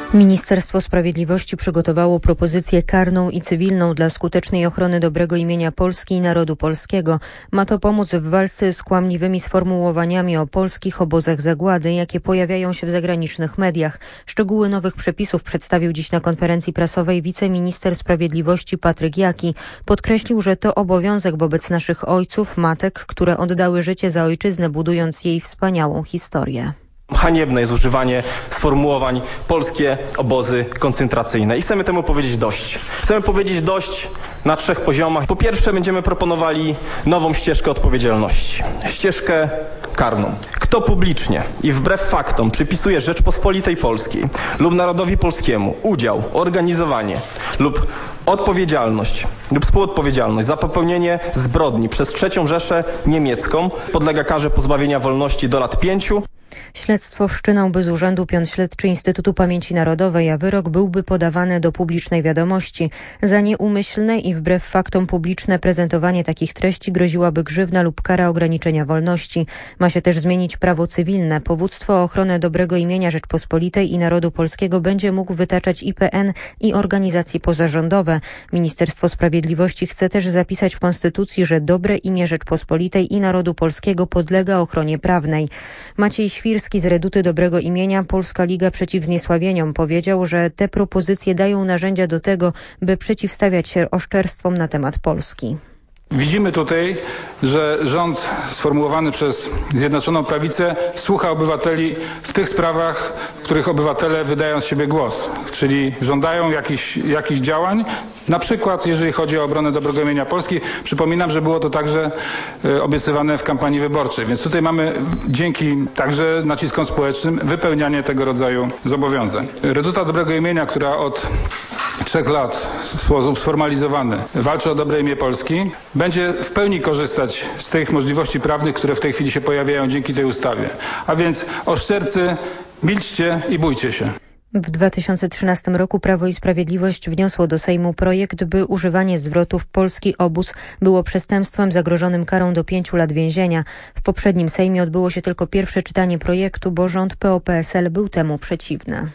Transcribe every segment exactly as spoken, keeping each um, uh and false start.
Ministerstwo Sprawiedliwości przygotowało propozycję karną i cywilną dla skutecznej ochrony dobrego imienia Polski i narodu polskiego. Ma to pomóc w walce z kłamliwymi sformułowaniami o polskich obozach zagłady, jakie pojawiają się w zagranicznych mediach. Szczegóły nowych przepisów przedstawił dziś na konferencji prasowej wiceminister sprawiedliwości Patryk Jaki. Podkreślił, że to obowiązek wobec naszych ojców, matek, które oddały życie za ojczyznę, budując jej wspaniałą historię. Haniebne jest używanie sformułowań polskie obozy koncentracyjne i chcemy temu powiedzieć dość. Chcemy powiedzieć dość na trzech poziomach. Po pierwsze, będziemy proponowali nową ścieżkę odpowiedzialności. Ścieżkę karną. Kto publicznie i wbrew faktom przypisuje Rzeczpospolitej Polskiej lub narodowi polskiemu udział, organizowanie lub odpowiedzialność lub współodpowiedzialność za popełnienie zbrodni przez trzecią Rzeszę Niemiecką, podlega karze pozbawienia wolności do lat pięciu. Śledztwo wszczynałby z urzędu pion śledczy Instytutu Pamięci Narodowej, a wyrok byłby podawany do publicznej wiadomości. Za nieumyślne i wbrew faktom publiczne prezentowanie takich treści groziłaby grzywna lub kara ograniczenia wolności. Ma się też zmienić prawo cywilne. Powództwo o ochronę dobrego imienia Rzeczpospolitej i narodu polskiego będzie mógł wytaczać I P N i organizacje pozarządowe. Ministerstwo Sprawiedliwości chce też zapisać w Konstytucji, że dobre imię Rzeczpospolitej i narodu polskiego podlega ochronie prawnej. Maciej Świrski z Reduty Dobrego Imienia Polska Liga Przeciw Zniesławieniom powiedział, że te propozycje dają narzędzia do tego, by przeciwstawiać się oszczerstwom na temat Polski. Widzimy tutaj, że rząd sformułowany przez Zjednoczoną Prawicę słucha obywateli w tych sprawach, w których obywatele wydają z siebie głos, czyli żądają jakichś, jakichś działań, na przykład jeżeli chodzi o obronę dobrego imienia Polski. Przypominam, że było to także obiecywane w kampanii wyborczej, więc tutaj mamy dzięki także naciskom społecznym wypełnianie tego rodzaju zobowiązań. Reduta Dobrego Imienia, która od trzech lat w sposób sformalizowany walczy o dobre imię Polski, będzie w pełni korzystać z tych możliwości prawnych, które w tej chwili się pojawiają dzięki tej ustawie. A więc oszczercy, milczcie i bójcie się. W dwa tysiące trzynastym roku Prawo i Sprawiedliwość wniosło do Sejmu projekt, by używanie zwrotów polski obóz było przestępstwem zagrożonym karą do pięciu lat więzienia. W poprzednim Sejmie odbyło się tylko pierwsze czytanie projektu, bo rząd P O P S L był temu przeciwny.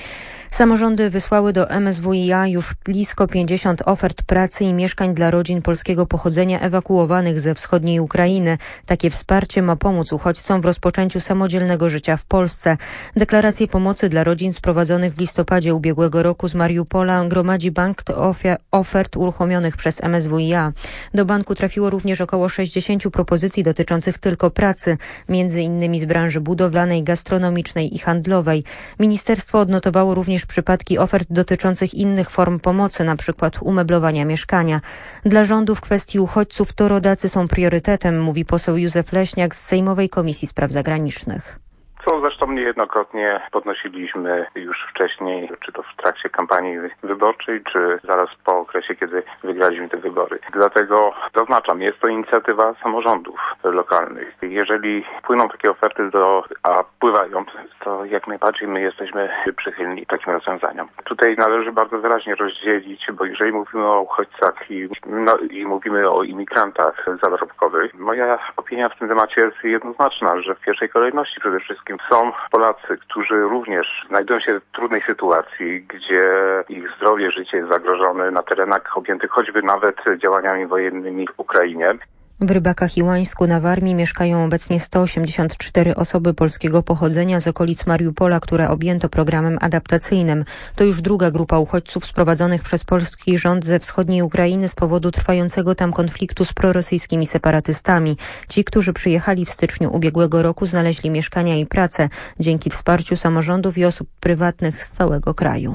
Samorządy wysłały do M S W i A już blisko pięćdziesiąt ofert pracy i mieszkań dla rodzin polskiego pochodzenia ewakuowanych ze wschodniej Ukrainy. Takie wsparcie ma pomóc uchodźcom w rozpoczęciu samodzielnego życia w Polsce. Deklaracje pomocy dla rodzin sprowadzonych w listopadzie ubiegłego roku z Mariupola gromadzi bank ofert uruchomionych przez M S W i A. Do banku trafiło również około sześćdziesiąt propozycji dotyczących tylko pracy, między innymi z branży budowlanej, gastronomicznej i handlowej. Ministerstwo odnotowało również przypadki ofert dotyczących innych form pomocy, na przykład umeblowania mieszkania. Dla rządu w kwestii uchodźców to rodacy są priorytetem, mówi poseł Józef Leśniak z Sejmowej Komisji Spraw Zagranicznych. Co zresztą niejednokrotnie podnosiliśmy już wcześniej, czy to w trakcie kampanii wyborczej, czy zaraz po okresie, kiedy wygraliśmy te wybory. Dlatego zaznaczam, jest to inicjatywa samorządów lokalnych. Jeżeli płyną takie oferty, do, a pływają, to jak najbardziej my jesteśmy przychylni takim rozwiązaniom. Tutaj należy bardzo wyraźnie rozdzielić, bo jeżeli mówimy o uchodźcach i, no, i mówimy o imigrantach zarobkowych, moja opinia w tym temacie jest jednoznaczna, że w pierwszej kolejności przede wszystkim są Polacy, którzy również znajdują się w trudnej sytuacji, gdzie ich zdrowie, życie jest zagrożone na terenach objętych choćby nawet działaniami wojennymi w Ukrainie. W Rybakach i Łańsku na Warmii mieszkają obecnie sto osiemdziesiąt cztery osoby polskiego pochodzenia z okolic Mariupola, które objęto programem adaptacyjnym. To już druga grupa uchodźców sprowadzonych przez polski rząd ze wschodniej Ukrainy z powodu trwającego tam konfliktu z prorosyjskimi separatystami. Ci, którzy przyjechali w styczniu ubiegłego roku, znaleźli mieszkania i pracę dzięki wsparciu samorządów i osób prywatnych z całego kraju.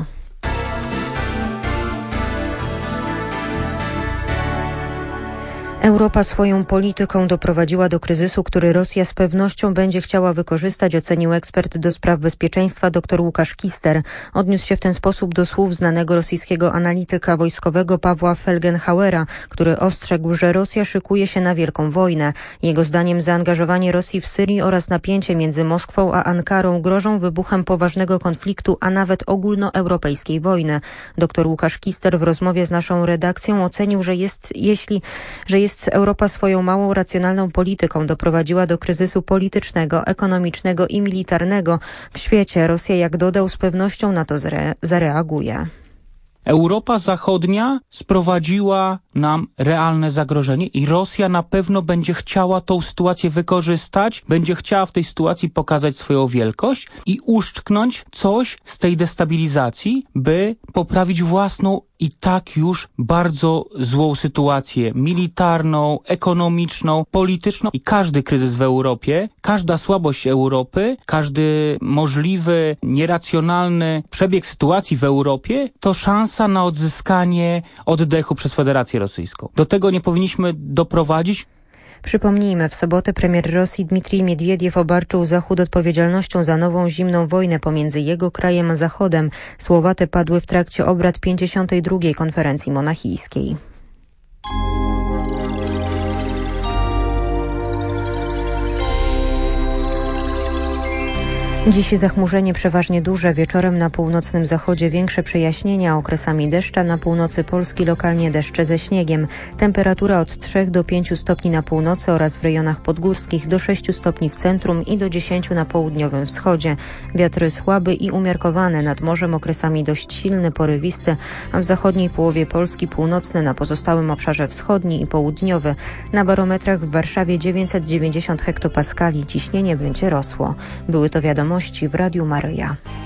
Europa swoją polityką doprowadziła do kryzysu, który Rosja z pewnością będzie chciała wykorzystać, ocenił ekspert do spraw bezpieczeństwa dr Łukasz Kister. Odniósł się w ten sposób do słów znanego rosyjskiego analityka wojskowego Pawła Felgenhauera, który ostrzegł, że Rosja szykuje się na wielką wojnę. Jego zdaniem zaangażowanie Rosji w Syrii oraz napięcie między Moskwą a Ankarą grożą wybuchem poważnego konfliktu, a nawet ogólnoeuropejskiej wojny. Dr Łukasz Kister w rozmowie z naszą redakcją ocenił, że jest, jeśli, że jest jest, Europa swoją małą racjonalną polityką doprowadziła do kryzysu politycznego, ekonomicznego i militarnego w świecie. Rosja, jak dodał, z pewnością na to zre- zareaguje. Europa Zachodnia sprowadziła nam realne zagrożenie i Rosja na pewno będzie chciała tą sytuację wykorzystać, będzie chciała w tej sytuacji pokazać swoją wielkość i uszczknąć coś z tej destabilizacji, by poprawić własną i tak już bardzo złą sytuację militarną, ekonomiczną, polityczną i każdy kryzys w Europie, każda słabość Europy, każdy możliwy, nieracjonalny przebieg sytuacji w Europie to szansa na odzyskanie oddechu przez Federację Rosyjską. Do tego nie powinniśmy doprowadzić. Przypomnijmy, w sobotę premier Rosji Dmitrij Miedwiediew obarczył Zachód odpowiedzialnością za nową zimną wojnę pomiędzy jego krajem a Zachodem. Słowa te padły w trakcie obrad pięćdziesiątej drugiej konferencji monachijskiej. Dziś zachmurzenie przeważnie duże, wieczorem na północnym zachodzie większe przejaśnienia, okresami deszcza, na północy Polski lokalnie deszcze ze śniegiem. Temperatura od trzech do pięciu stopni na północy oraz w rejonach podgórskich, do sześciu stopni w centrum i do dziesięciu na południowym wschodzie. Wiatry słaby i umiarkowane, nad morzem okresami dość silny, porywisty, a w zachodniej połowie Polski północny, na pozostałym obszarze wschodni i południowy. Na barometrach w Warszawie dziewięćset dziewięćdziesiąt hektopaskali, ciśnienie będzie rosło. Były to wiadomości w Radiu Maryja.